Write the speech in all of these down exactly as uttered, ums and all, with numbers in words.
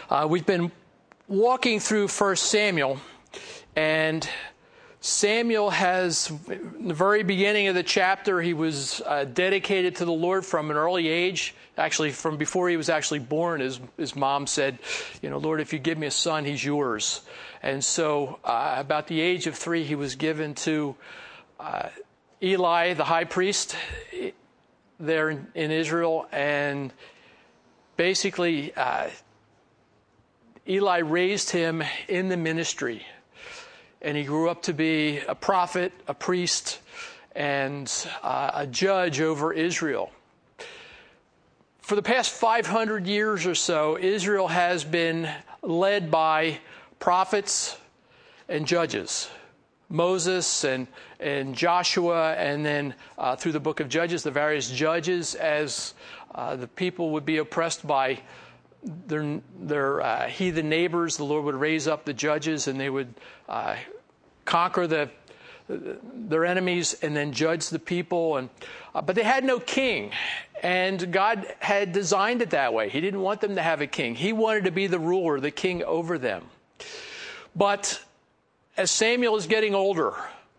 Uh, we've been walking through First Samuel, and Samuel has, in the very beginning of the chapter, he was uh, dedicated to the Lord from an early age. Actually, from before he was actually born, his, his mom said, you know, Lord, if you give me a son, he's yours. And so uh, about the age of three, he was given to uh, Eli, the high priest there in, in Israel. And basically, uh, Eli raised him in the ministry. And he grew up to be a prophet, a priest, and uh, a judge over Israel. For the past five hundred years or so, Israel has been led by prophets and judges. Moses and, and Joshua, and then uh, through the book of Judges, the various judges, as uh, the people would be oppressed by their, their uh, heathen neighbors. The Lord would raise up the judges, and they would uh, conquer the their enemies and then judge the people. And uh, but they had no king, and God had designed it that way. He didn't want them to have a king. He wanted to be the ruler, the king over them. But as Samuel is getting older,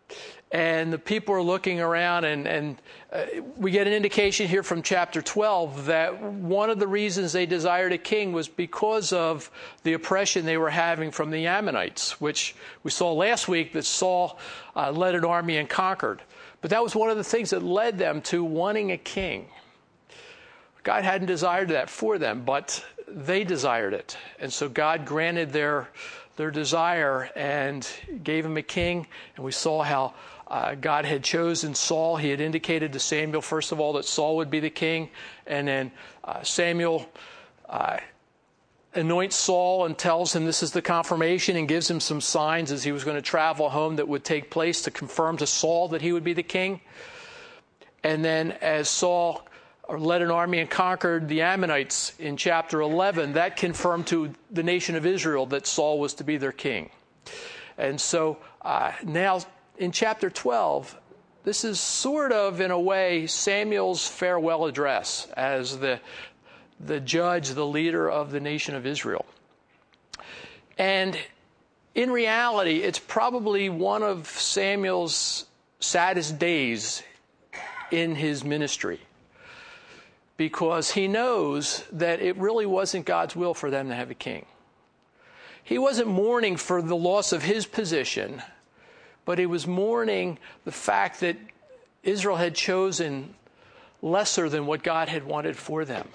and the people are looking around, and, and uh, we get an indication here from chapter twelve that one of the reasons they desired a king was because of the oppression they were having from the Ammonites, which we saw last week that Saul uh, led an army and conquered. But that was one of the things that led them to wanting a king. God hadn't desired that for them, but they desired it. And so God granted their their desire and gave him a king. And we saw how uh, God had chosen Saul. He had indicated to Samuel, first of all, that Saul would be the king. And then uh, Samuel uh, anoints Saul and tells him this is the confirmation, and gives him some signs as he was going to travel home that would take place to confirm to Saul that he would be the king. And then as Saul led an army and conquered the Ammonites in chapter eleven, that confirmed to the nation of Israel that Saul was to be their king. And so uh, now in chapter twelve, this is sort of, in a way, Samuel's farewell address as the, the judge, the leader of the nation of Israel. And in reality, it's probably one of Samuel's saddest days in his ministry, because he knows that it really wasn't God's will for them to have a king. He wasn't mourning for the loss of his position, but he was mourning the fact that Israel had chosen lesser than what God had wanted for them.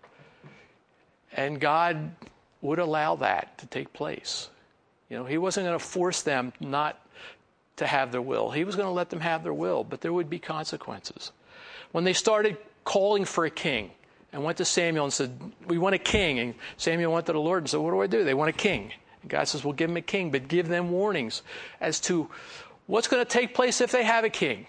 And God would allow that to take place. You know, he wasn't going to force them not to have their will. He was going to let them have their will, but there would be consequences. When they started calling for a king and went to Samuel and said, we want a king. And Samuel went to the Lord and said, what do I do? They want a king. And God says, well, give them a king, but give them warnings as to what's going to take place if they have a king.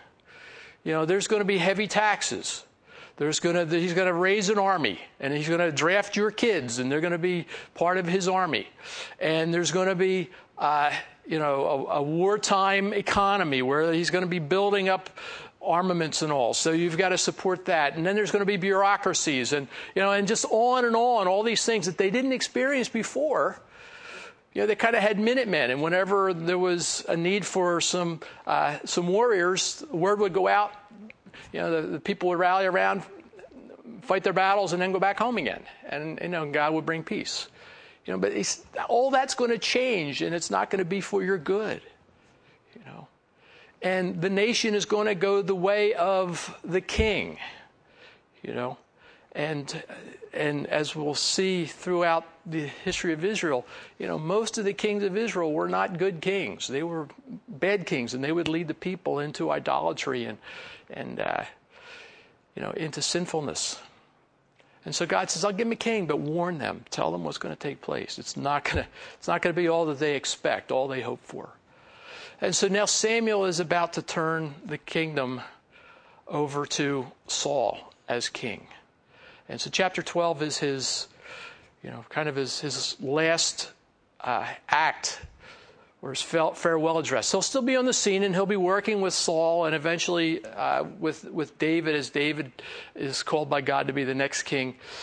You know, there's going to be heavy taxes. There's going to, he's going to raise an army, and he's going to draft your kids, and they're going to be part of his army. And there's going to be, uh, you know, a, a wartime economy where he's going to be building up armaments and all. So you've got to support that. And then there's going to be bureaucracies, and, you know, and just on and on, all these things that they didn't experience before. You know, they kind of had Minutemen, and whenever there was a need for some uh, some warriors, the word would go out. You know, the, the people would rally around, fight their battles, and then go back home again. And, you know, God would bring peace. You know, but it's, all that's going to change, and it's not going to be for your good. You know, and the nation is going to go the way of the king. You know, and and as we'll see throughout the history of Israel, you know, most of the kings of Israel were not good kings. They were bad kings, and they would lead the people into idolatry and and uh, you know, into sinfulness. And so God says, I'll give them a king, but warn them, tell them what's going to take place. It's not going to it's not going to be all that they expect, all they hope for. And so now Samuel is about to turn the kingdom over to Saul as king. And so chapter twelve is his, you know, kind of his, his last uh, act, or his farewell address. He'll still be on the scene, and he'll be working with Saul, and eventually uh, with with David, as David is called by God to be the next king.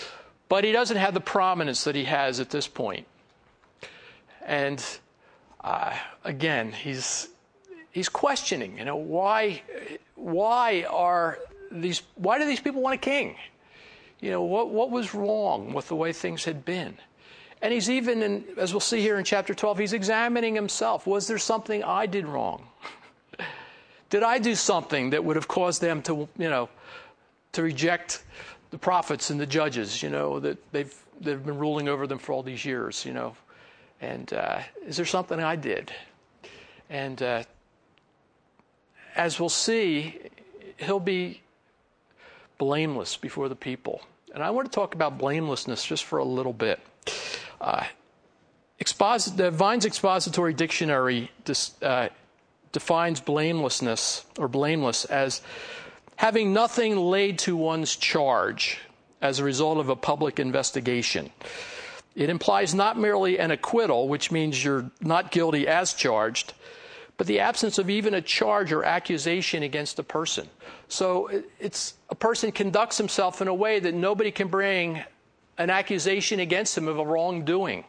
But he doesn't have the prominence that he has at this point. And uh, again, he's he's questioning, you know, why why are these why do these people want a king? You know, what what was wrong with the way things had been? And he's even, in, as we'll see here in chapter twelve, he's examining himself. Was there something I did wrong? Did I do something that would have caused them to, you know, to reject the prophets and the judges, you know, that they've they've been ruling over them for all these years, you know? And uh, is there something I did? And uh, as we'll see, he'll be blameless before the people. And I want to talk about blamelessness just for a little bit. Uh, exposit- the Vine's Expository Dictionary dis- uh, defines blamelessness or blameless as having nothing laid to one's charge as a result of a public investigation. It implies not merely an acquittal, which means you're not guilty as charged, but the absence of even a charge or accusation against a person. So it's a person conducts himself in a way that nobody can bring an accusation against him of a wrongdoing.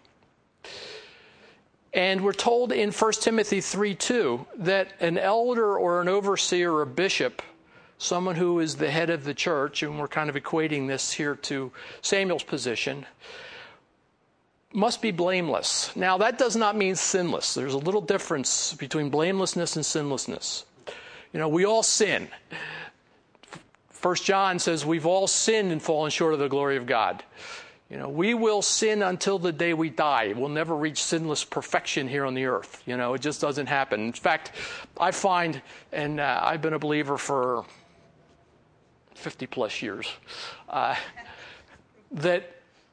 And we're told in First Timothy three two that an elder or an overseer or a bishop, someone who is the head of the church, and we're kind of equating this here to Samuel's position, must be blameless. Now, that does not mean sinless. There's a little difference between blamelessness and sinlessness. You know, we all sin. First John says we've all sinned and fallen short of the glory of God. You know, we will sin until the day we die. We'll never reach sinless perfection here on the earth. You know, it just doesn't happen. In fact, I find, and uh, I've been a believer for fifty plus years, uh, that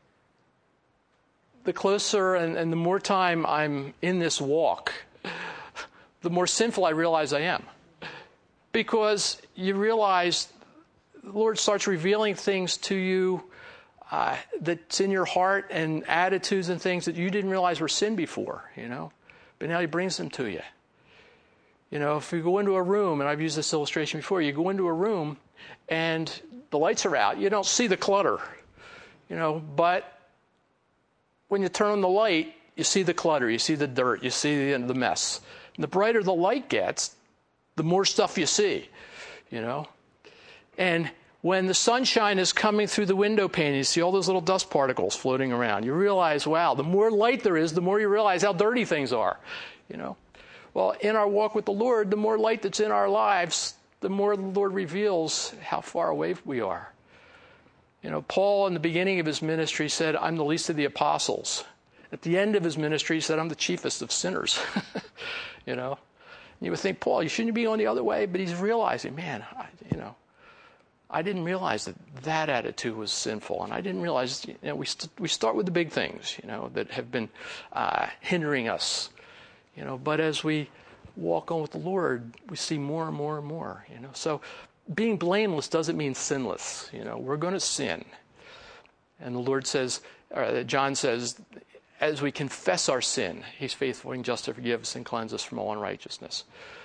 the closer and, and the more time I'm in this walk, the more sinful I realize I am. Because you realize the Lord starts revealing things to you uh, that's in your heart and attitudes and things that you didn't realize were sin before, you know. But now he brings them to you. You know, if you go into a room, and I've used this illustration before, you go into a room and the lights are out. You don't see the clutter, you know, but when you turn on the light, you see the clutter, you see the dirt, you see the, the mess. And the brighter the light gets, the more stuff you see, you know. And when the sunshine is coming through the window pane, you see all those little dust particles floating around. You realize, wow, the more light there is, the more you realize how dirty things are, you know. Well, in our walk with the Lord, the more light that's in our lives, the more the Lord reveals how far away we are. You know, Paul, in the beginning of his ministry, said, I'm the least of the apostles. At the end of his ministry, he said, I'm the chiefest of sinners. You know, and you would think, Paul, you shouldn't be going the other way, but he's realizing, man, I, you know, I didn't realize that that attitude was sinful, and I didn't realize, you know, we st- we start with the big things, you know, that have been uh, hindering us, you know, but as we walk on with the Lord, we see more and more and more, you know. So being blameless doesn't mean sinless, you know. We're going to sin, and the Lord says, or John says, as we confess our sin, he's faithful and just to forgive us and cleanse us from all unrighteousness.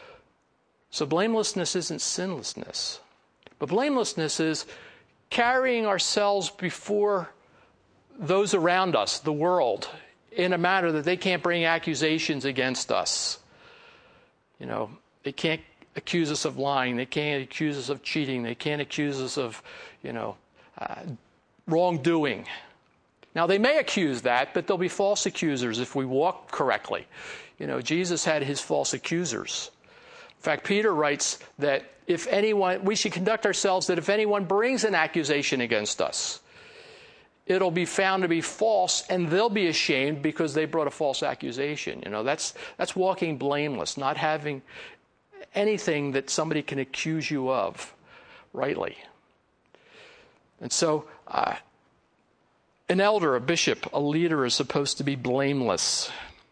So blamelessness isn't sinlessness. But blamelessness is carrying ourselves before those around us, the world, in a manner that they can't bring accusations against us. You know, they can't accuse us of lying. They can't accuse us of cheating. They can't accuse us of, you know, uh, wrongdoing. Now, they may accuse that, but they'll be false accusers if we walk correctly. You know, Jesus had his false accusers. In fact, Peter writes that if anyone, we should conduct ourselves that if anyone brings an accusation against us, it'll be found to be false, and they'll be ashamed because they brought a false accusation. You know, that's that's walking blameless, not having anything that somebody can accuse you of rightly. And so, uh, an elder, a bishop, a leader is supposed to be blameless.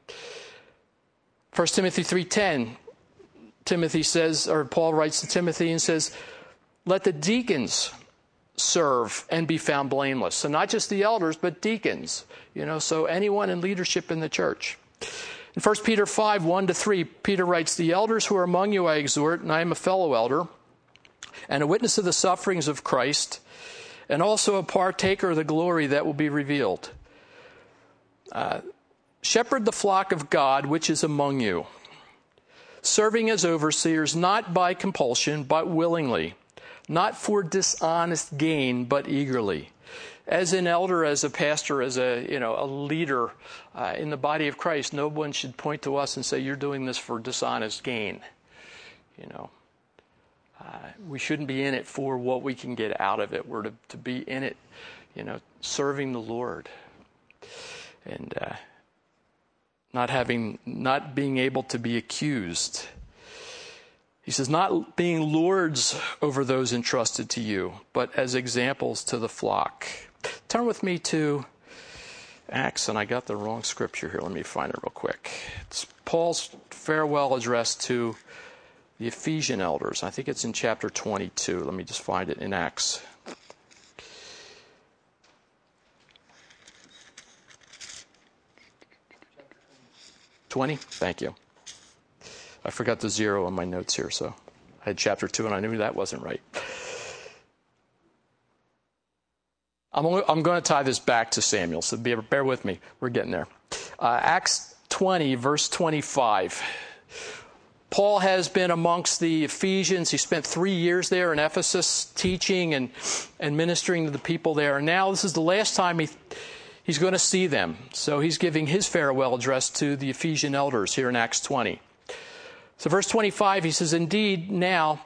First Timothy three ten. Timothy says, or Paul writes to Timothy and says, let the deacons serve and be found blameless. So not just the elders, but deacons, you know, so anyone in leadership in the church. In First Peter five, one to three, Peter writes, the elders who are among you I exhort, and I am a fellow elder, and a witness of the sufferings of Christ, and also a partaker of the glory that will be revealed. Uh, shepherd the flock of God which is among you, serving as overseers, not by compulsion, but willingly, not for dishonest gain, but eagerly. As an elder, as a pastor, as a you know a leader uh, in the body of Christ, no one should point to us and say, "You're doing this for dishonest gain." You know, uh, we shouldn't be in it for what we can get out of it. We're to, to be in it, you know, serving the Lord, and uh, not having, not being able to be accused. He says, not being lords over those entrusted to you, but as examples to the flock. Turn with me to Acts, and I got the wrong scripture here. Let me find it real quick. It's Paul's farewell address to the Ephesian elders. I think it's in chapter twenty-two. Let me just find it in Acts. twenty? Thank you. I forgot the zero on my notes here, so I had chapter two, and I knew that wasn't right. I'm, only, I'm going to tie this back to Samuel, so bear, bear with me. We're getting there. Uh, Acts twenty, verse twenty-five. Paul has been amongst the Ephesians. He spent three years there in Ephesus teaching and, and ministering to the people there. And now this is the last time he, he's going to see them. So he's giving his farewell address to the Ephesian elders here in Acts twenty. So verse twenty-five, he says, "Indeed, now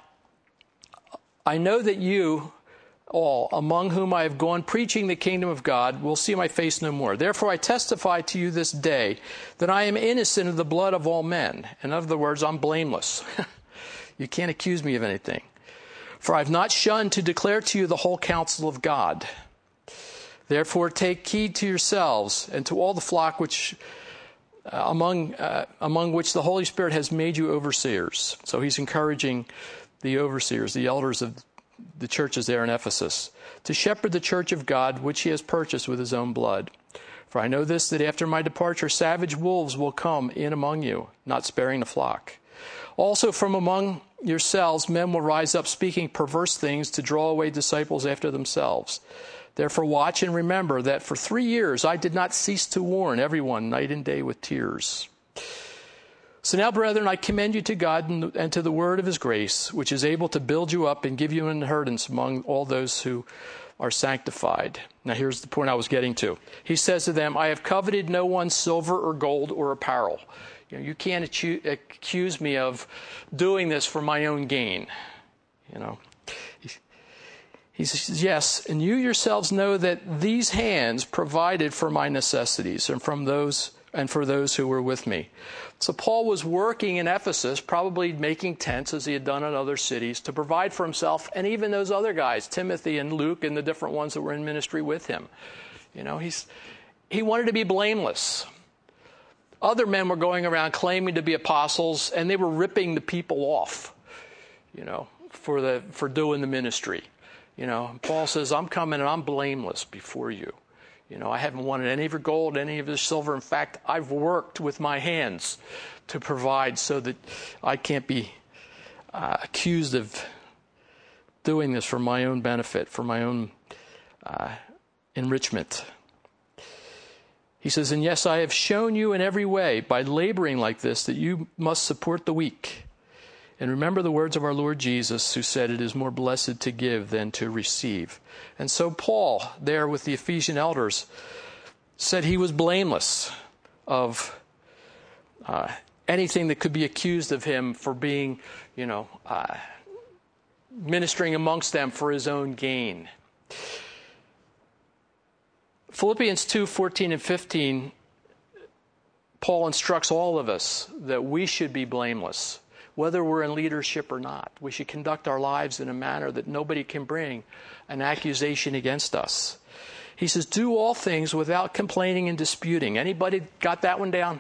I know that you all, among whom I have gone preaching the kingdom of God, will see my face no more. Therefore I testify to you this day that I am innocent of the blood of all men." In other words, I'm blameless. You can't accuse me of anything. "For I have not shunned to declare to you the whole counsel of God. Therefore take heed to yourselves and to all the flock which uh, among uh, among which the Holy Spirit has made you overseers." So he's encouraging the overseers, the elders of the churches there in Ephesus, "to shepherd the church of God, which he has purchased with his own blood. For I know this, that after my departure, savage wolves will come in among you, not sparing the flock. Also from among yourselves, men will rise up speaking perverse things to draw away disciples after themselves. Therefore watch and remember that for three years I did not cease to warn everyone night and day with tears. So now, brethren, I commend you to God and to the word of his grace, which is able to build you up and give you an inheritance among all those who are sanctified." Now here's the point I was getting to. He says to them, "I have coveted no one's silver or gold or apparel." You know, you can't accuse me of doing this for my own gain. You know, he says, "Yes, and you yourselves know that these hands provided for my necessities and from those and for those who were with me." So Paul was working in Ephesus, probably making tents as he had done in other cities, to provide for himself and even those other guys, Timothy and Luke and the different ones that were in ministry with him. You know, he's he wanted to be blameless. Other men were going around claiming to be apostles, and they were ripping the people off, you know, for the for doing the ministry. You know, Paul says, "I'm coming and I'm blameless before you. You know, I haven't wanted any of your gold, any of your silver. In fact, I've worked with my hands to provide so that I can't be uh, accused of doing this for my own benefit, for my own uh, enrichment." He says, "And yes, I have shown you in every way by laboring like this that you must support the weak. And remember the words of our Lord Jesus, who said, 'It is more blessed to give than to receive.'" And so Paul, there with the Ephesian elders, said he was blameless of uh, anything that could be accused of him for being, you know, uh, ministering amongst them for his own gain. Philippians two, fourteen and fifteen, Paul instructs all of us that we should be blameless, whether we're in leadership or not. We should conduct our lives in a manner that nobody can bring an accusation against us. He says, "Do all things without complaining and disputing." Anybody got that one down?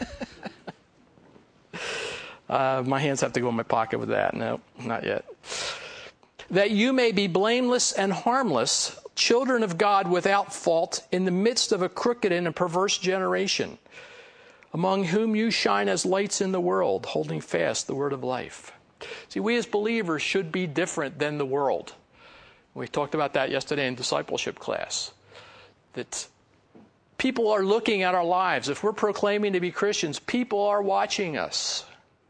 uh, my hands have to go in my pocket with that. No, not yet. "That you may be blameless and harmless, children of God without fault, in the midst of a crooked and a perverse generation, among whom you shine as lights in the world, holding fast the word of life." See, we as believers should be different than the world. We talked about that yesterday in discipleship class. That people are looking at our lives. If we're proclaiming to be Christians, people are watching us.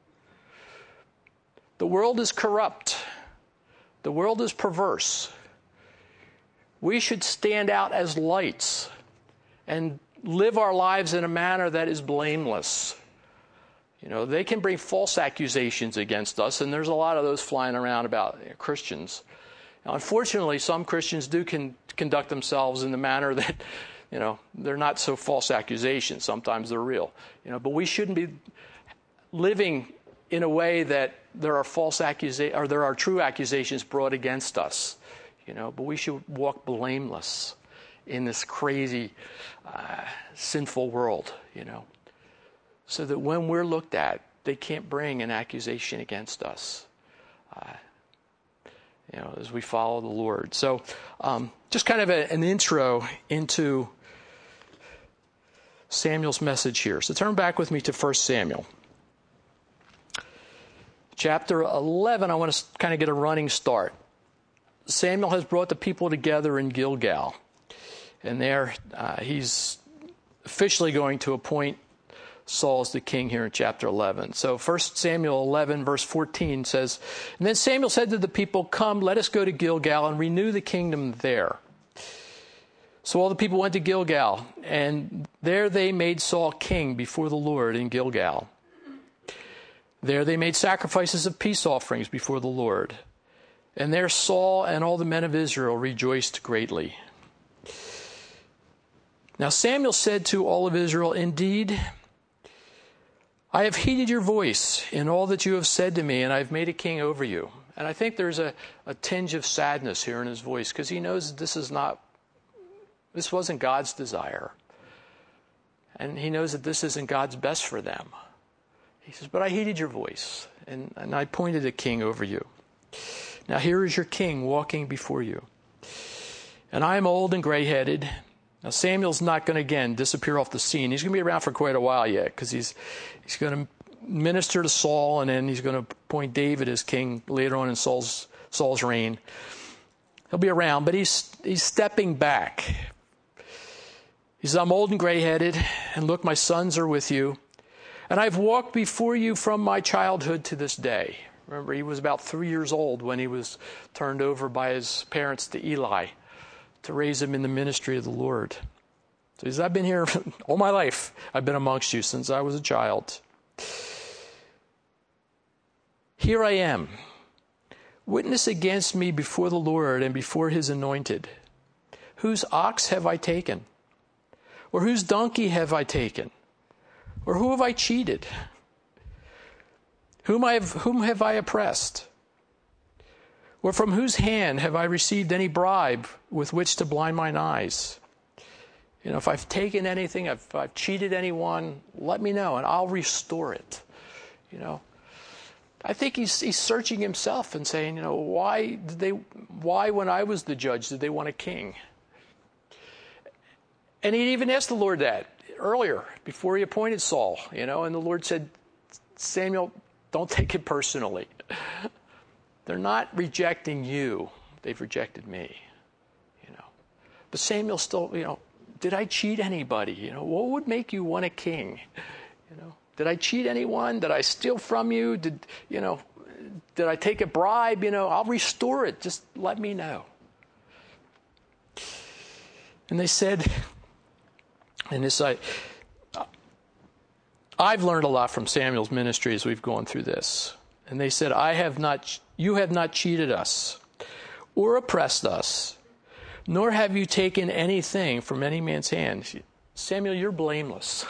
The world is corrupt. The world is perverse. We should stand out as lights and live our lives in a manner that is blameless. You know, they can bring false accusations against us, and there's a lot of those flying around about you know, Christians. Now, unfortunately, some Christians do can conduct themselves in the manner that, you know, they're not so false accusations. Sometimes they're real. You know, but we shouldn't be living in a way that there are false accusations or there are true accusations brought against us. You know, but we should walk blameless in this crazy, uh, sinful world. You know. So that when we're looked at, they can't bring an accusation against us, uh, you know, as we follow the Lord. So um, just kind of a, an intro into Samuel's message here. So turn back with me to First Samuel. Chapter eleven, I want to kind of get a running start. Samuel has brought the people together in Gilgal. And there uh, he's officially going to appoint Saul is the king here in chapter eleven. So First Samuel eleven, verse fourteen says, "And then Samuel said to the people, 'Come, let us go to Gilgal and renew the kingdom there.' So all the people went to Gilgal, and there they made Saul king before the Lord in Gilgal. There they made sacrifices of peace offerings before the Lord. And there Saul and all the men of Israel rejoiced greatly. Now Samuel said to all of Israel, 'Indeed, I have heeded your voice in all that you have said to me, and I have made a king over you.'" And I think there's a, a tinge of sadness here in his voice, because he knows that this is not, this wasn't God's desire. And he knows that this isn't God's best for them. He says, "But I heeded your voice, and, and I appointed a king over you. Now here is your king walking before you. And I am old and gray-headed." Now, Samuel's not going to, again, disappear off the scene. He's going to be around for quite a while yet, because he's he's going to minister to Saul, and then he's going to appoint David as king later on in Saul's Saul's reign. He'll be around, but he's he's stepping back. He says, "I'm old and gray-headed, and look, my sons are with you, and I've walked before you from my childhood to this day." Remember, he was about three years old when he was turned over by his parents to Eli to raise him in the ministry of the Lord. So he says, "I've been here all my life. I've been amongst you since I was a child. Here I am. Witness against me before the Lord and before his anointed. Whose ox have I taken? Or whose donkey have I taken? Or who have I cheated? Whom, I have, whom have I oppressed? Or from whose hand have I received any bribe with which to blind mine eyes? You know, if I've taken anything, if I've cheated anyone, let me know and I'll restore it." You know, I think he's he's searching himself and saying, you know, why did they? Why, when I was the judge, did they want a king? And he even asked the Lord that earlier before he appointed Saul. You know, and the Lord said, "Samuel, don't take it personally. They're not rejecting you. They've rejected me." You know. But Samuel still, you know, did I cheat anybody? You know, what would make you want a king? You know, did I cheat anyone? Did I steal from you? Did, you know, did I take a bribe? You know, I'll restore it. Just let me know. And they said, and this I, I've learned a lot from Samuel's ministry as we've gone through this. And they said, I have not, you have not cheated us or oppressed us, nor have you taken anything from any man's hand. Samuel, you're blameless.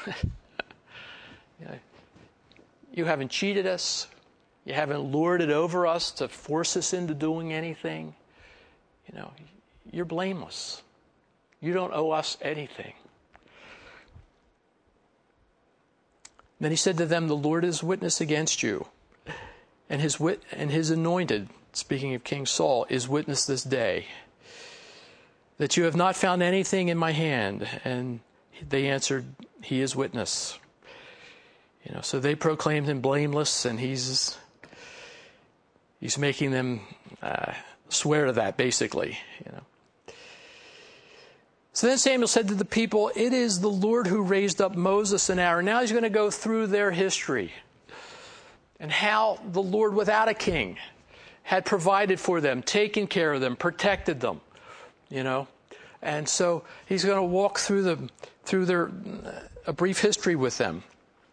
You haven't cheated us. You haven't lorded over us to force us into doing anything. You know, you're blameless. You don't owe us anything. Then he said to them, "The Lord is witness against you, and his wit and his anointed," speaking of King Saul, "is witness this day, that you have not found anything in my hand." And they answered, "He is witness." You know, so they proclaimed him blameless, and he's he's making them uh, swear to that, basically, you know. So then Samuel said to the people, it is the Lord who raised up Moses and Aaron. Now he's going to go through their history and how the Lord, without a king, had provided for them, taken care of them, protected them, you know. And so he's going to walk through the through their a brief history with them.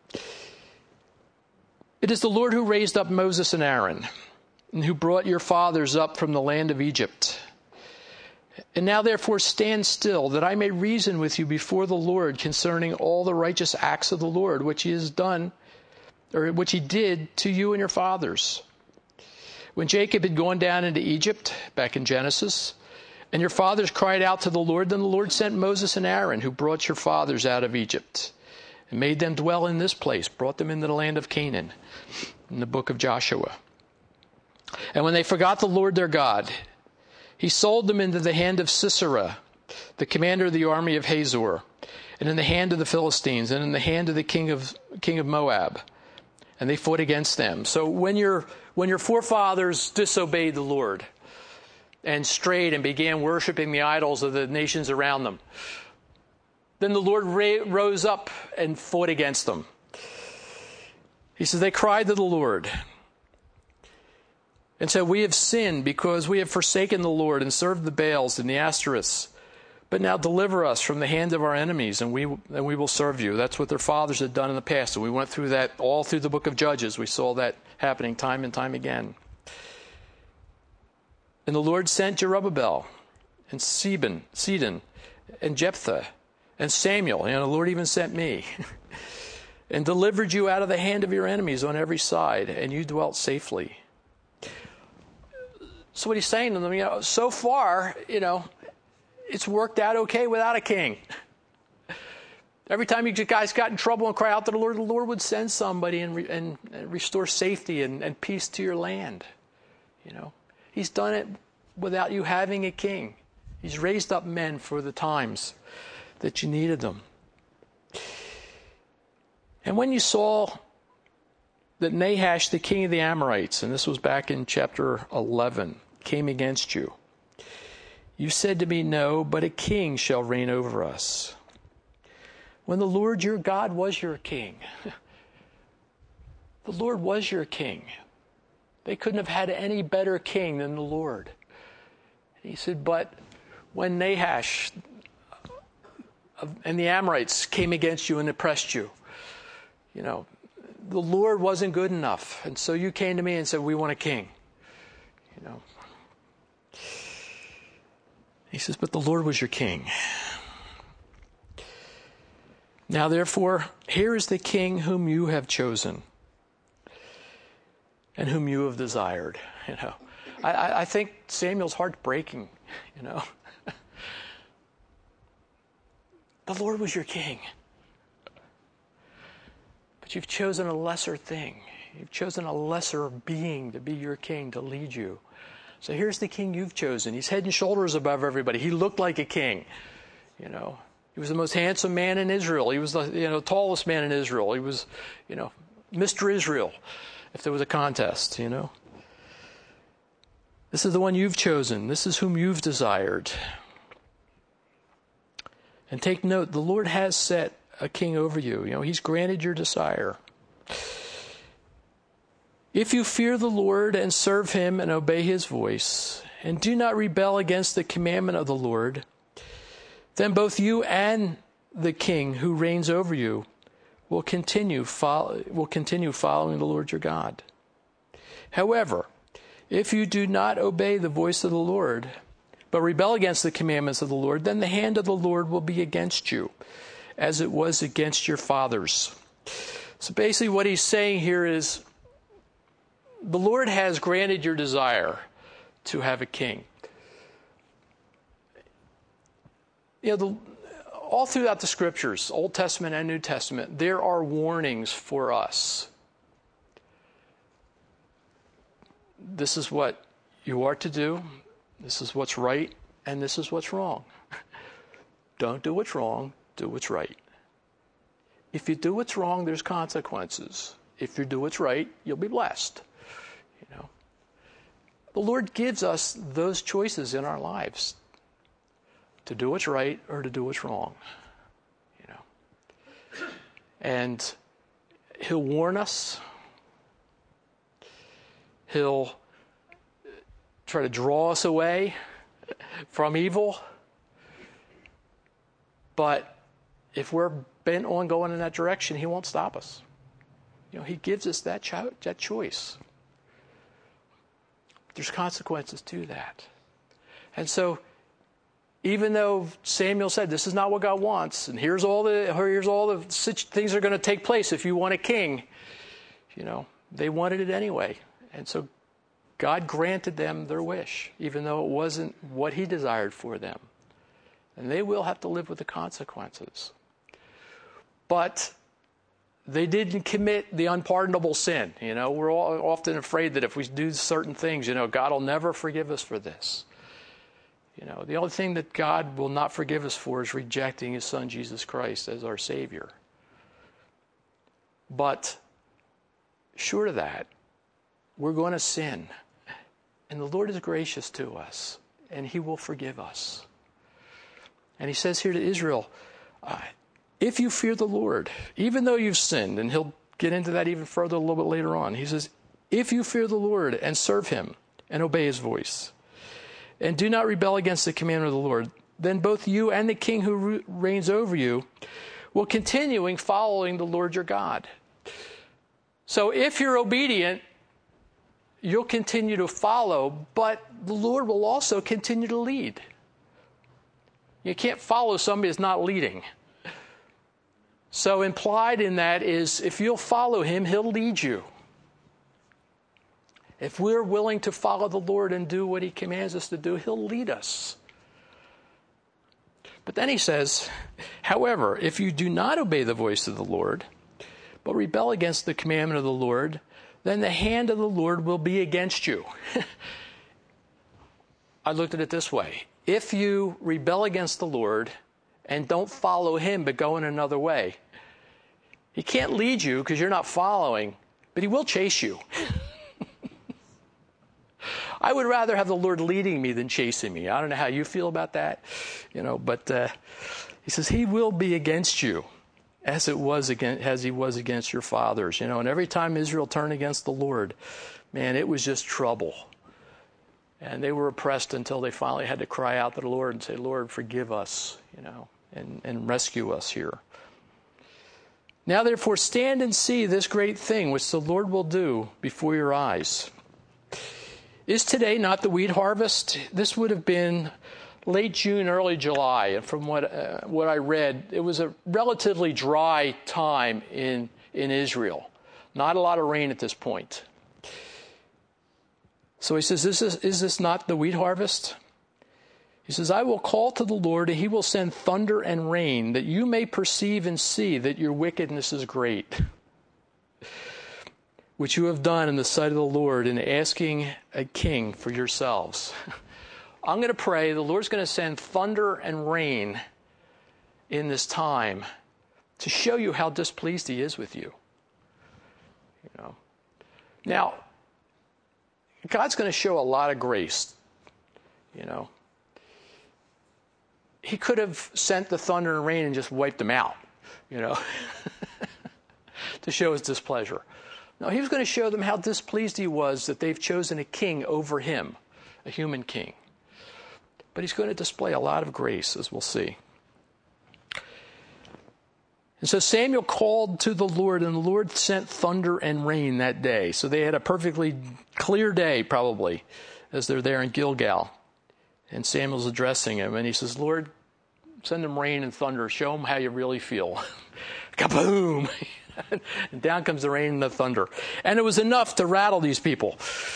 It is the Lord who raised up Moses and Aaron, and who brought your fathers up from the land of Egypt. And now therefore stand still, that I may reason with you before the Lord concerning all the righteous acts of the Lord, which he has done, or which he did to you and your fathers. When Jacob had gone down into Egypt, back in Genesis, and your fathers cried out to the Lord, then the Lord sent Moses and Aaron, who brought your fathers out of Egypt, and made them dwell in this place, brought them into the land of Canaan, in the book of Joshua. And when they forgot the Lord their God, he sold them into the hand of Sisera, the commander of the army of Hazor, and in the hand of the Philistines, and in the hand of the king of king of Moab. And they fought against them. So when your when your forefathers disobeyed the Lord and strayed and began worshiping the idols of the nations around them, then the Lord ra- rose up and fought against them. He says, they cried to the Lord and said, we have sinned because we have forsaken the Lord and served the Baals and the Ashtoreths. But now deliver us from the hand of our enemies, and we and we will serve you. That's what their fathers had done in the past. And we went through that all through the book of Judges. We saw that happening time and time again. And the Lord sent Jerubbaal and Seben, Sidon and Jephthah and Samuel. You know, the Lord even sent me. And delivered you out of the hand of your enemies on every side, and you dwelt safely. So what he's saying to them, you know, so far, you know, it's worked out okay without a king. Every time you guys got in trouble and cry out to the Lord, the Lord would send somebody and, re- and, and restore safety and, and peace to your land. You know, he's done it without you having a king. He's raised up men for the times that you needed them. And when you saw that Nahash, the king of the Amorites, and this was back in chapter eleven, came against you, you said to me, no, but a king shall reign over us. When the Lord your God was your king. The Lord was your king. They couldn't have had any better king than the Lord. And he said, but when Nahash and the Amorites came against you and oppressed you, you know, the Lord wasn't good enough. And so you came to me and said, we want a king. You know. He says, but the Lord was your king. Now, therefore, here is the king whom you have chosen and whom you have desired. You know, I, I think Samuel's heart breaking, you know. The Lord was your king. But you've chosen a lesser thing. You've chosen a lesser being to be your king, to lead you. So here's the king you've chosen. He's head and shoulders above everybody. He looked like a king. You know, he was the most handsome man in Israel. He was the you know tallest man in Israel. He was, you know, Mister Israel, if there was a contest, you know. This is the one you've chosen. This is whom you've desired. And take note, the Lord has set a king over you. You know, he's granted your desire. If you fear the Lord and serve him and obey his voice, and do not rebel against the commandment of the Lord, then both you and the king who reigns over you will continue follow, will continue following the Lord your God. However, if you do not obey the voice of the Lord, but rebel against the commandments of the Lord, then the hand of the Lord will be against you, as it was against your fathers. So basically what he's saying here is, the Lord has granted your desire to have a king. You know, the, all throughout the scriptures, Old Testament and New Testament, there are warnings for us. This is what you are to do. This is what's right, and this is what's wrong. Don't do what's wrong, do what's right. If you do what's wrong, there's consequences. If you do what's right, you'll be blessed. You know, The Lord gives us those choices in our lives, to do what's right or to do what's wrong. You know. And he'll warn us. He'll try to draw us away from evil. But if we're bent on going in that direction, he won't stop us. You know, he gives us that, cho- that choice. There's consequences to that. And so, even though Samuel said, this is not what God wants, and here's all the here's all the things that are going to take place if you want a king, you know, they wanted it anyway. And so God granted them their wish, even though it wasn't what he desired for them. And they will have to live with the consequences. But they didn't commit the unpardonable sin. You know, we're all often afraid that if we do certain things, you know, God will never forgive us for this. You know, the only thing that God will not forgive us for is rejecting his son, Jesus Christ, as our Savior. But short of that, we're going to sin. And the Lord is gracious to us, and he will forgive us. And he says here to Israel, uh, if you fear the Lord, even though you've sinned, and he'll get into that even further a little bit later on. He says, if you fear the Lord and serve him and obey his voice, and do not rebel against the commandment of the Lord, then both you and the king who reigns over you will continuing following the Lord your God. So if you're obedient, you'll continue to follow, but the Lord will also continue to lead. You can't follow somebody that's not leading. So implied in that is, if you'll follow him, he'll lead you. If we're willing to follow the Lord and do what he commands us to do, he'll lead us. But then he says, however, if you do not obey the voice of the Lord, but rebel against the commandment of the Lord, then the hand of the Lord will be against you. I looked at it this way. If you rebel against the Lord and don't follow him but go in another way, he can't lead you because you're not following, but he will chase you. I would rather have the Lord leading me than chasing me. I don't know how you feel about that, you know, but uh, he says he will be against you as it was against, as he was against your fathers, you know. And every time Israel turned against the Lord, man, it was just trouble. And they were oppressed until they finally had to cry out to the Lord and say, Lord, forgive us, you know, and, and rescue us here. Now, therefore, stand and see this great thing which the Lord will do before your eyes. Is today not the wheat harvest? This would have been late June, early July. And from what uh, what I read, it was a relatively dry time in, in Israel. Not a lot of rain at this point. So he says, is this, is this not the wheat harvest? He says, I will call to the Lord, and he will send thunder and rain, that you may perceive and see that your wickedness is great, which you have done in the sight of the Lord in asking a king for yourselves. I'm going to pray the Lord's going to send thunder and rain in this time to show you how displeased he is with you. You know. Now, God's going to show a lot of grace, you know. He could have sent the thunder and rain and just wiped them out, you know, to show his displeasure. No, he was going to show them how displeased he was that they've chosen a king over him, a human king. But he's going to display a lot of grace, as we'll see. And so Samuel called to the Lord, and the Lord sent thunder and rain that day. So they had a perfectly clear day, probably, as they're there in Gilgal. And Samuel's addressing him, and he says, Lord, send them rain and thunder. Show them how you really feel. Kaboom! And down comes the rain and the thunder. And it was enough to rattle these people.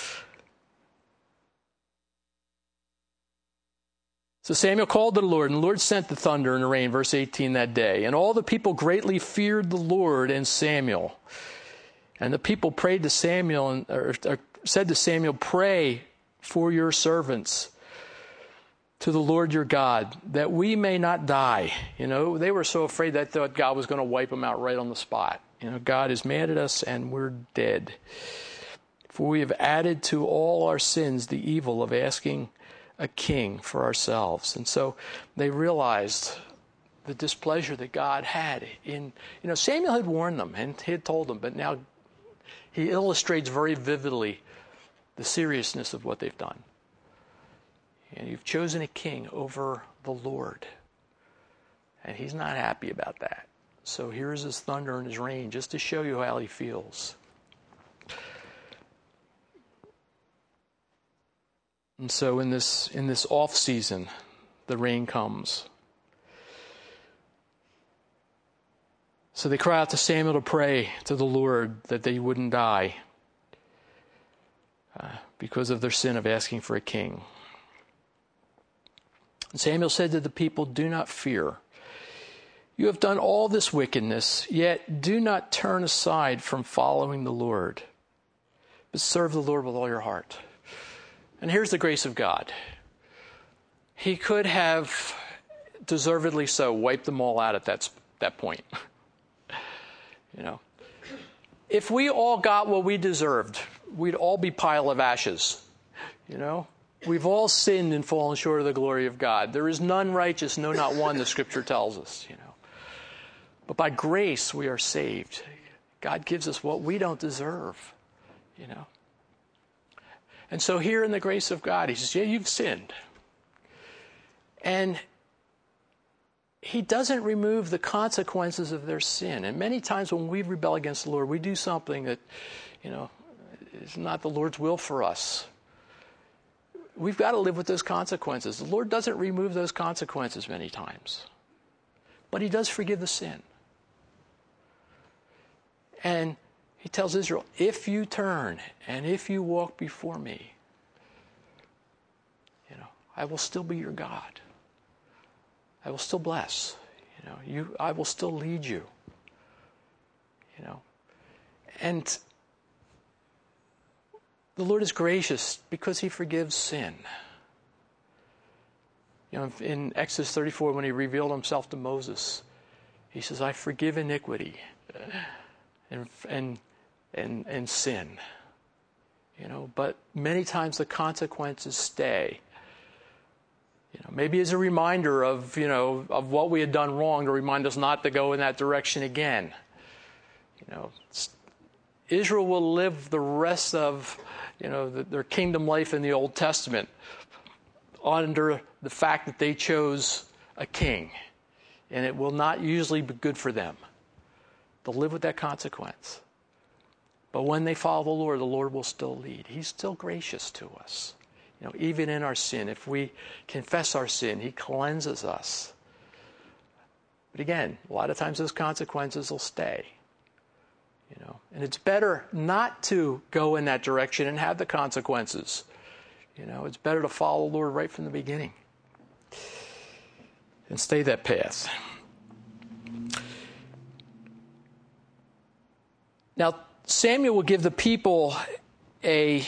So Samuel called to the Lord, and the Lord sent the thunder and the rain, verse eighteen, that day. And all the people greatly feared the Lord and Samuel. And the people prayed to Samuel, and or, or said to Samuel, pray for your servants to the Lord your God, that we may not die. You know, they were so afraid that thought God was going to wipe them out right on the spot. You know, God is mad at us and we're dead. For we have added to all our sins the evil of asking a king for ourselves. And so they realized the displeasure that God had in, you know, Samuel had warned them and he had told them, but now he illustrates very vividly the seriousness of what they've done. And you've chosen a king over the Lord. And he's not happy about that. So here's his thunder and his rain just to show you how he feels. And so in this in this off season, the rain comes. So they cry out to Samuel to pray to the Lord that they wouldn't die uh, because of their sin of asking for a king. And Samuel said to the people, "Do not fear. You have done all this wickedness, yet do not turn aside from following the Lord, but serve the Lord with all your heart." And here's the grace of God. He could have, deservedly so, wiped them all out at that, that point. You know, if we all got what we deserved, we'd all be a pile of ashes. You know, we've all sinned and fallen short of the glory of God. There is none righteous, no, not one, the Scripture tells us, you know. But by grace we are saved. God gives us what we don't deserve, you know. And so here in the grace of God, he says, yeah, you've sinned. And he doesn't remove the consequences of their sin. And many times when we rebel against the Lord, we do something that, you know, is not the Lord's will for us. We've got to live with those consequences. The Lord doesn't remove those consequences many times. But he does forgive the sin. And he tells Israel, if you turn and if you walk before me, you know, I will still be your God. I will still bless. You know, you I will still lead you. You know. And the Lord is gracious because he forgives sin. You know, in Exodus thirty-four, when he revealed himself to Moses, he says, I forgive iniquity and and and, and sin. You know, but many times the consequences stay. You know, maybe as a reminder of, you know, of what we had done wrong to remind us not to go in that direction again. You know, Israel will live the rest of, you know, the, their kingdom life in the Old Testament under the fact that they chose a king. And it will not usually be good for them. They'll live with that consequence. But when they follow the Lord, the Lord will still lead. He's still gracious to us. You know, even in our sin, if we confess our sin, he cleanses us. But again, a lot of times those consequences will stay. You know, and it's better not to go in that direction and have the consequences. You know, it's better to follow the Lord right from the beginning and stay that path. Now, Samuel will give the people a,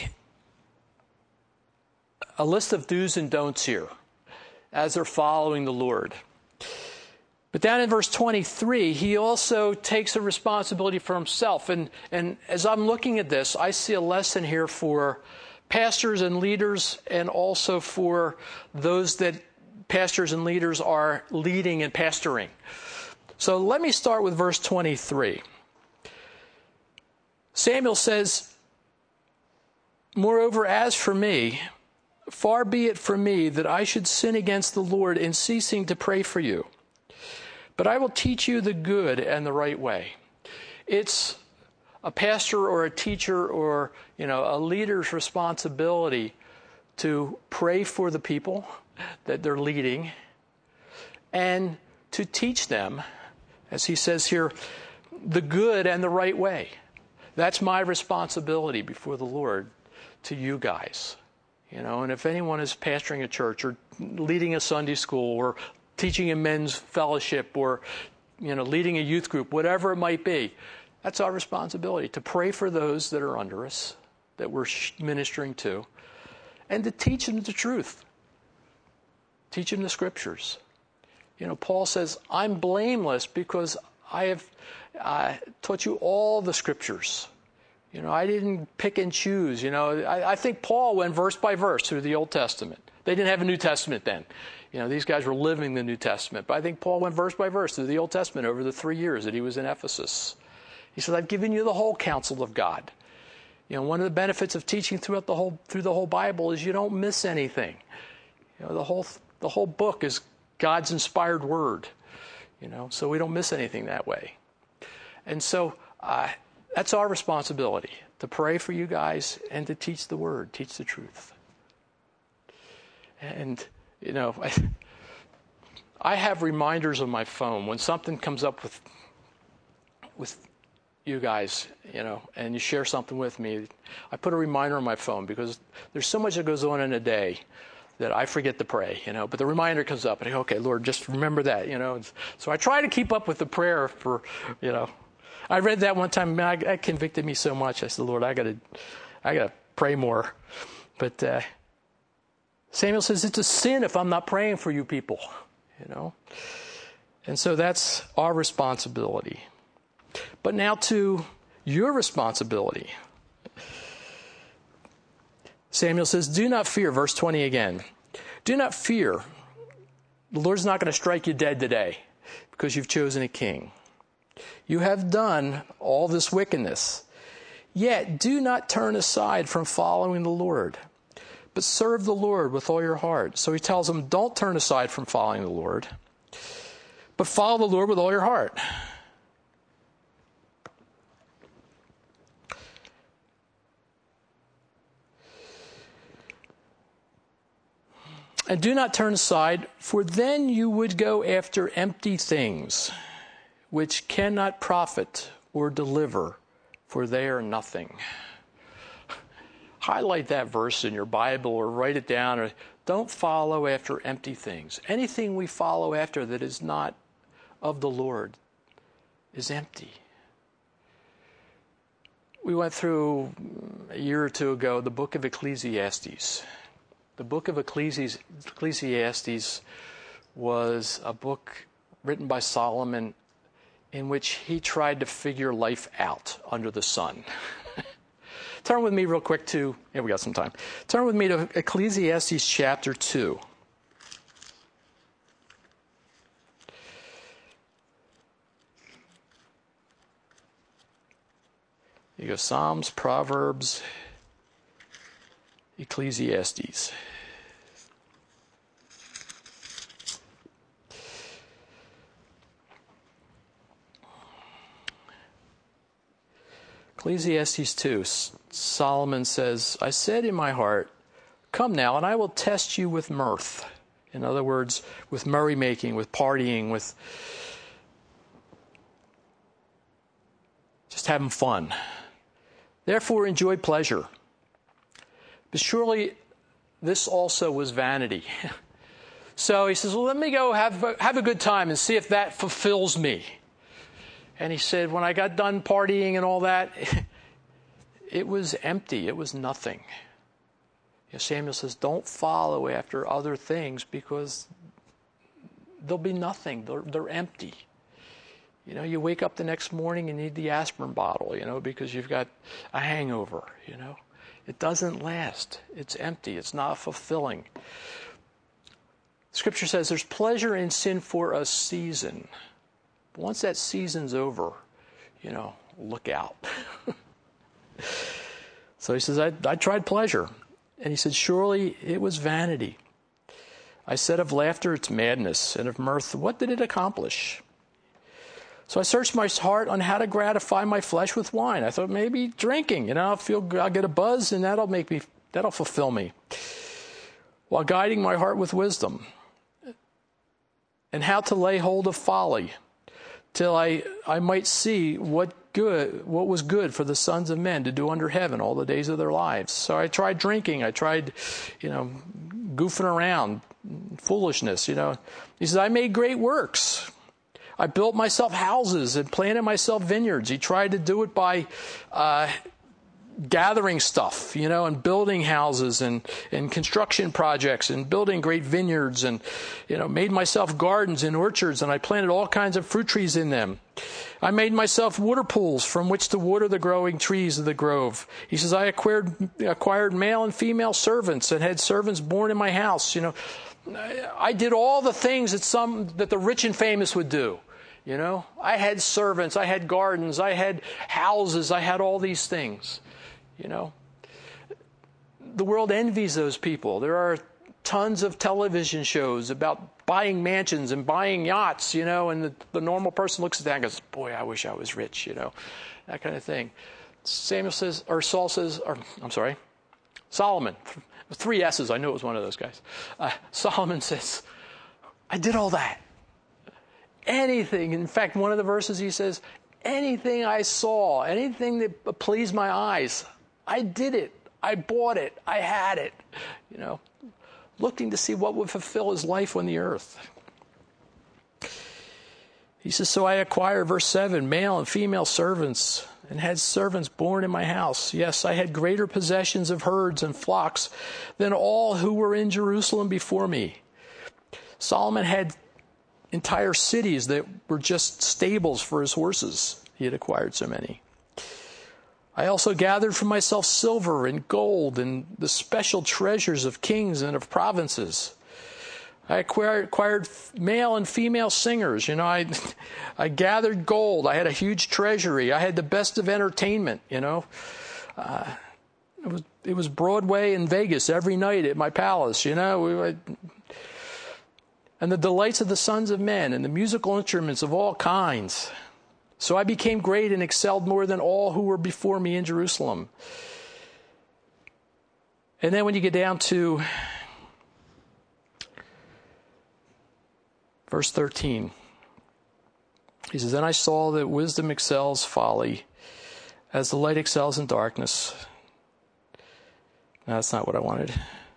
a list of do's and don'ts here as they're following the Lord. But down in verse twenty-three, he also takes a responsibility for himself. And, and as I'm looking at this, I see a lesson here for pastors and leaders, and also for those that pastors and leaders are leading and pastoring. So let me start with verse twenty-three. Samuel says, moreover, as for me, far be it from me that I should sin against the Lord in ceasing to pray for you. But I will teach you the good and the right way. It's a pastor or a teacher or, you know, a leader's responsibility to pray for the people that they're leading and to teach them, as he says here, the good and the right way. That's my responsibility before the Lord to you guys. You know, and if anyone is pastoring a church or leading a Sunday school or teaching a men's fellowship or, you know, leading a youth group, whatever it might be, that's our responsibility, to pray for those that are under us, that we're ministering to, and to teach them the truth. Teach them the scriptures. You know, Paul says, I'm blameless because I have uh, taught you all the scriptures. You know, I didn't pick and choose. You know, I, I think Paul went verse by verse through the Old Testament. They didn't have a New Testament then. You know, these guys were living the New Testament. But I think Paul went verse by verse through the Old Testament over the three years that he was in Ephesus. He said, I've given you the whole counsel of God. You know, one of the benefits of teaching throughout the whole through the whole Bible is you don't miss anything. You know, the whole the whole book is God's inspired word. You know, so we don't miss anything that way. And so uh, that's our responsibility, to pray for you guys and to teach the word, teach the truth. And, you know, I, I have reminders on my phone when something comes up with with you guys, you know, and you share something with me. I put a reminder on my phone because there's so much that goes on in a day that I forget to pray, you know, but the reminder comes up and I go, okay, Lord, just remember that, you know. So I try to keep up with the prayer for, you know. I read that one time, man, that convicted me so much. I said, Lord, I gotta, I gotta pray more. But uh, Samuel says it's a sin if I'm not praying for you people, you know. And so that's our responsibility. But now to your responsibility. Samuel says, do not fear, verse twenty again. Do not fear. The Lord's not going to strike you dead today because you've chosen a king. You have done all this wickedness. Yet do not turn aside from following the Lord, but serve the Lord with all your heart. So he tells them, don't turn aside from following the Lord, but follow the Lord with all your heart. And do not turn aside, for then you would go after empty things, which cannot profit or deliver, for they are nothing. Highlight that verse in your Bible or write it down. Or don't follow after empty things. Anything we follow after that is not of the Lord is empty. We went through a year or two ago the book of Ecclesiastes. The book of Ecclesiastes was a book written by Solomon in which he tried to figure life out under the sun. Turn with me real quick to, yeah, we got some time. Turn with me to Ecclesiastes chapter two. You go Psalms, Proverbs, Ecclesiastes. Ecclesiastes two, Solomon says, I said in my heart, come now, and I will test you with mirth. In other words, with merrymaking, with partying, with just having fun. Therefore, enjoy pleasure. But surely this also was vanity. So he says, well, let me go have, have a good time and see if that fulfills me. And he said, when I got done partying and all that, it was empty. It was nothing. You know, Samuel says, don't follow after other things because there'll be nothing. They're, they're empty. You know, you wake up the next morning and need the aspirin bottle, you know, because you've got a hangover, you know. It doesn't last. It's empty. It's not fulfilling. Scripture says there's pleasure in sin for a season. But once that season's over, you know, look out. So he says, I, I tried pleasure. And he said, surely it was vanity. I said of laughter, it's madness. And of mirth, what did it accomplish? So I searched my heart on how to gratify my flesh with wine. I thought maybe drinking, you know, I'll feel, I'll get a buzz and that'll make me, that'll fulfill me. While guiding my heart with wisdom. And how to lay hold of folly, till I, I might see what good, what was good for the sons of men to do under heaven all the days of their lives. So I tried drinking. I tried, you know, goofing around, foolishness, you know. He says, I made great works. I built myself houses and planted myself vineyards. He tried to do it by uh, gathering stuff, you know, and building houses and, and construction projects and building great vineyards and, you know, made myself gardens and orchards, and I planted all kinds of fruit trees in them. I made myself water pools from which to water the growing trees of the grove. He says, I acquired, acquired male and female servants and had servants born in my house. You know, I did all the things that some, that the rich and famous would do. You know, I had servants, I had gardens, I had houses, I had all these things. You know, the world envies those people. There are tons of television shows about buying mansions and buying yachts, you know, and the, the normal person looks at that and goes, boy, I wish I was rich, you know, that kind of thing. Samuel says, or Saul says, or I'm sorry, Solomon, three S's, I knew it was one of those guys. Uh, Solomon says, I did all that. Anything. In fact, one of the verses he says, anything I saw, anything that pleased my eyes, I did it. I bought it. I had it. You know, looking to see what would fulfill his life on the earth. He says, so I acquired, verse seven, male and female servants, and had servants born in my house. Yes, I had greater possessions of herds and flocks than all who were in Jerusalem before me. Solomon had entire cities that were just stables for his horses. He had acquired so many. I also gathered for myself silver and gold and the special treasures of kings and of provinces. I acquired, acquired male and female singers. You know, I, I gathered gold. I had a huge treasury. I had the best of entertainment, you know. Uh, it was, it was Broadway in Vegas every night at my palace, you know. We, I, and the delights of the sons of men, and the musical instruments of all kinds. So I became great and excelled more than all who were before me in Jerusalem. And then when you get down to verse thirteen, he says, then I saw that wisdom excels folly, as the light excels in darkness. No, that's not what I wanted.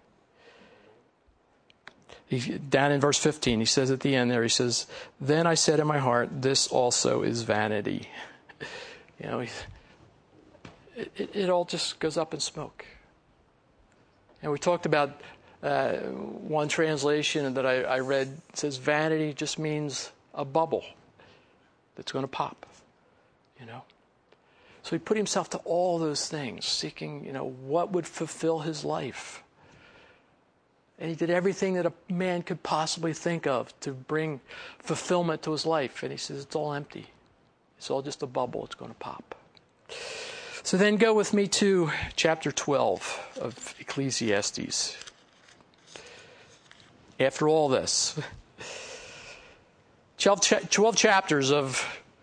He, down in verse fifteen, he says at the end there, he says, then I said in my heart, this also is vanity. You know, it, it, it all just goes up in smoke. And we talked about uh, one translation that I, I read says vanity just means a bubble that's going to pop, you know. So he put himself to all those things, seeking, you know, what would fulfill his life. And he did everything that a man could possibly think of to bring fulfillment to his life. And he says, it's all empty. It's all just a bubble. It's going to pop. So then go with me to chapter twelve of Ecclesiastes. After all this, twelve, twelve chapters of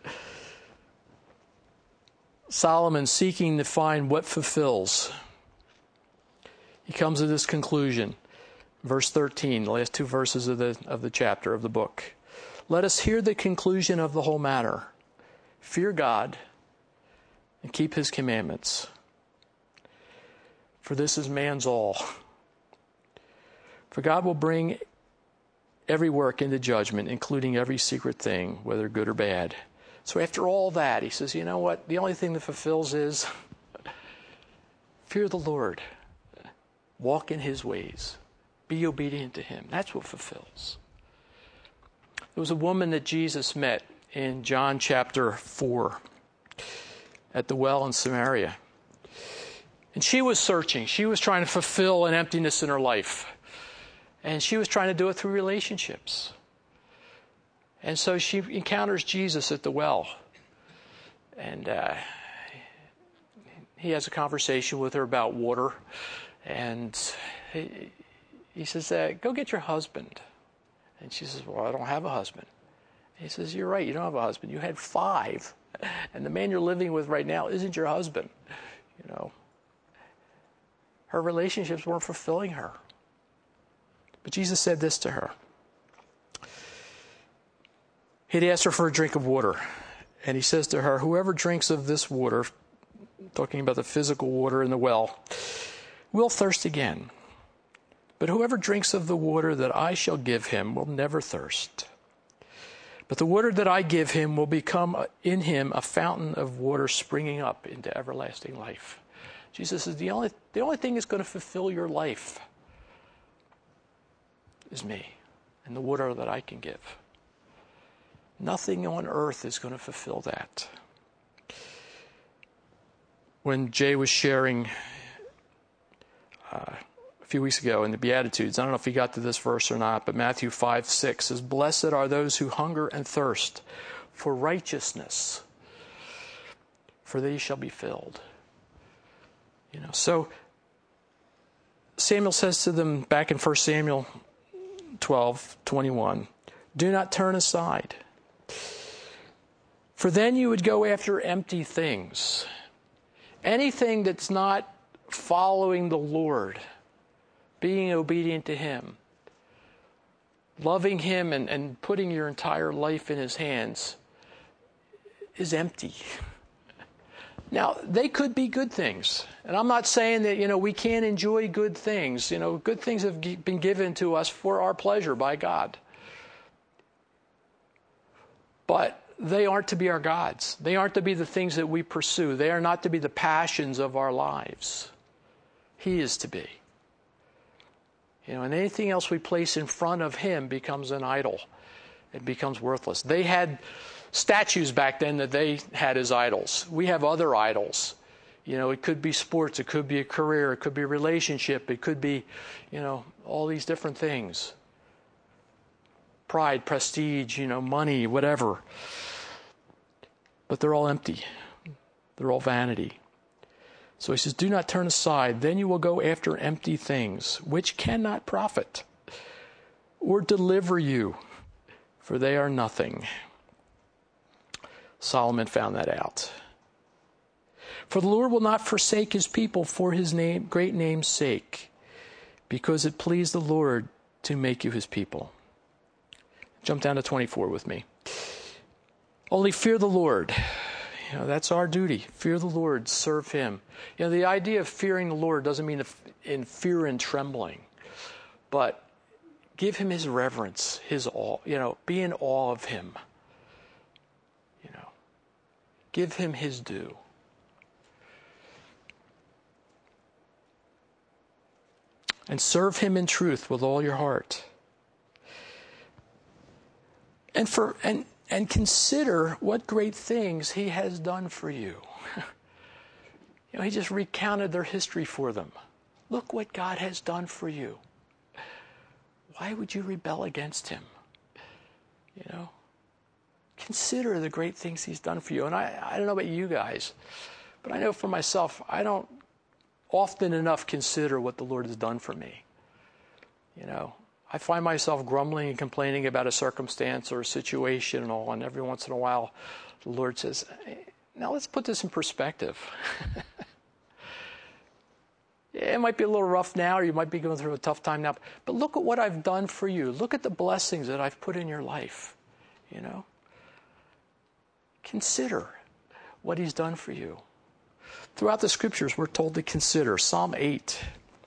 Solomon seeking to find what fulfills. He comes to this conclusion. Verse thirteen, the last two verses of the of the chapter of the book. Let us hear the conclusion of the whole matter. Fear God and keep his commandments. For this is man's all. For God will bring every work into judgment, including every secret thing, whether good or bad. So after all that, he says, you know what? The only thing that fulfills is fear the Lord. Walk in his ways. Be obedient to him. That's what fulfills. There was a woman that Jesus met in John chapter four at the well in Samaria. And she was searching. She was trying to fulfill an emptiness in her life. And she was trying to do it through relationships. And so she encounters Jesus at the well. And uh, he has a conversation with her about water. And he, he says, uh, go get your husband. And she says, well, I don't have a husband. He says, you're right, you don't have a husband. You had five. And the man you're living with right now isn't your husband. You know, her relationships weren't fulfilling her. But Jesus said this to her. He'd asked her for a drink of water. And he says to her, whoever drinks of this water, talking about the physical water in the well, will thirst again. But whoever drinks of the water that I shall give him will never thirst. But the water that I give him will become in him a fountain of water springing up into everlasting life. Jesus says, the only, the only thing that's going to fulfill your life is me and the water that I can give. Nothing on earth is going to fulfill that. When Jay was sharing uh, a few weeks ago in the Beatitudes, I don't know if he got to this verse or not, but Matthew five six says, "Blessed are those who hunger and thirst for righteousness, for they shall be filled." You know, so Samuel says to them back in First Samuel twelve twenty-one, "Do not turn aside, for then you would go after empty things." Anything that's not following the Lord, being obedient to Him, loving Him and, and putting your entire life in His hands is empty. Now, they could be good things. And I'm not saying that, you know, we can't enjoy good things. You know, good things have been given to us for our pleasure by God. But they aren't to be our gods. They aren't to be the things that we pursue. They are not to be the passions of our lives. He is to be. You know, and anything else we place in front of Him becomes an idol. It becomes worthless. They had statues back then that they had as idols. We have other idols. You know, it could be sports, it could be a career, it could be a relationship, it could be, you know, all these different things. Pride, prestige, you know, money, whatever. But they're all empty. They're all vanity. So he says, "Do not turn aside, then you will go after empty things, which cannot profit or deliver you, for they are nothing." Solomon found that out. "For the Lord will not forsake His people for His name, great name's sake, because it pleased the Lord to make you His people." Jump down to twenty-four with me. "Only fear the Lord." You know, that's our duty. Fear the Lord, serve Him. You know, the idea of fearing the Lord doesn't mean in fear and trembling, but give Him His reverence, His awe. You know, be in awe of Him. You know, give Him His due. And serve Him in truth with all your heart. And for and and consider what great things He has done for you. You know, He just recounted their history for them. Look what God has done for you. Why would you rebel against Him? You know, consider the great things He's done for you. And I, I don't know about you guys, but I know for myself, I don't often enough consider what the Lord has done for me. You know, I find myself grumbling and complaining about a circumstance or a situation and all, and every once in a while the Lord says, hey, now let's put this in perspective. Yeah, it might be a little rough now, or you might be going through a tough time now, but look at what I've done for you. Look at the blessings that I've put in your life, you know. Consider what He's done for you. Throughout the Scriptures, we're told to consider. Psalm eight.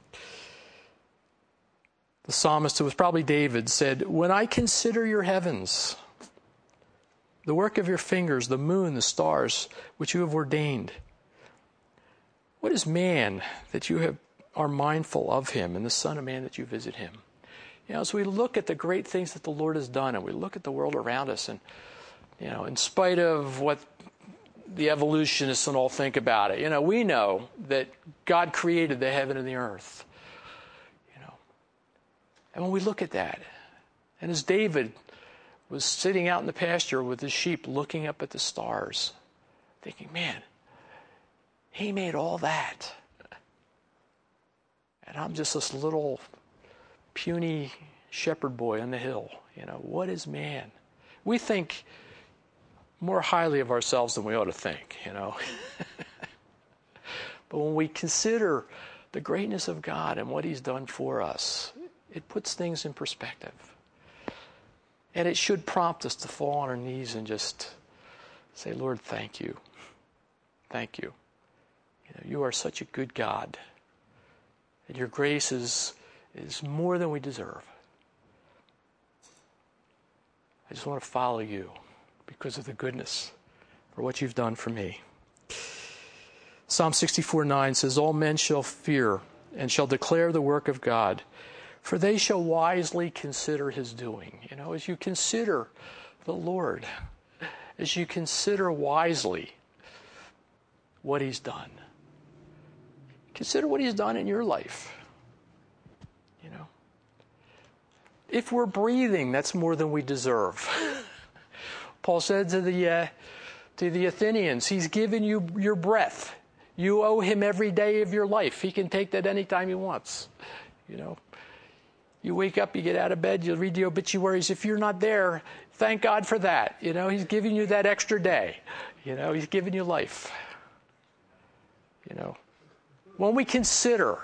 The psalmist, who was probably David, said, "When I consider your heavens, the work of your fingers, the moon, the stars, which you have ordained, what is man that you have, are mindful of him, and the Son of Man that you visit him?" You know, as we look at the great things that the Lord has done, and we look at the world around us, and, you know, in spite of what the evolutionists and all think about it, you know, we know that God created the heaven and the earth. And when we look at that, and as David was sitting out in the pasture with his sheep looking up at the stars, thinking, man, He made all that. And I'm just this little puny shepherd boy on the hill. You know, what is man? We think more highly of ourselves than we ought to think, you know. But when we consider the greatness of God and what He's done for us, it puts things in perspective. And it should prompt us to fall on our knees and just say, Lord, thank you. Thank you. You know, you are such a good God. And your grace is, is more than we deserve. I just want to follow you because of the goodness for what you've done for me. Psalm sixty-four nine says, all men shall fear and shall declare the work of God, for they shall wisely consider his doing. You know, as you consider the Lord, as you consider wisely what he's done, consider what he's done in your life. You know, if we're breathing, that's more than we deserve. Paul said to the uh, to the Athenians, he's given you your breath. You owe him every day of your life. He can take that anytime he wants. You know, you wake up, you get out of bed, you read the obituaries. If you're not there, thank God for that. You know, he's giving you that extra day. You know, he's giving you life. You know, when we consider,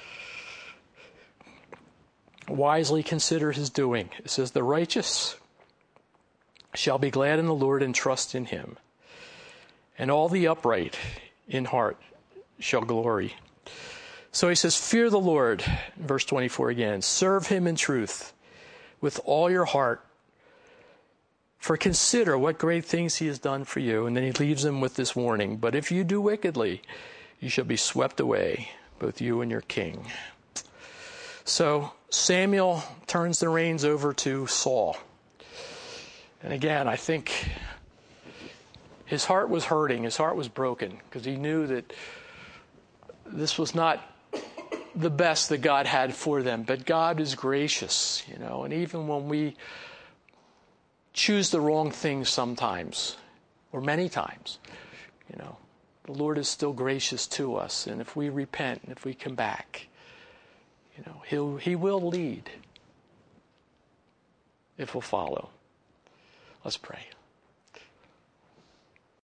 wisely consider his doing, it says, the righteous shall be glad in the Lord and trust in him, and all the upright in heart shall glory. So he says, fear the Lord, verse twenty-four again, serve him in truth with all your heart, for consider what great things he has done for you. And then he leaves them with this warning, but if you do wickedly, you shall be swept away, both you and your king. So Samuel turns the reins over to Saul. And again, I think his heart was hurting. His heart was broken because he knew that this was not the best that God had for them. But God is gracious, you know, and even when we choose the wrong things sometimes, or many times, you know, the Lord is still gracious to us. And if we repent and if we come back, you know, he'll, he will lead if we'll follow. Let's pray.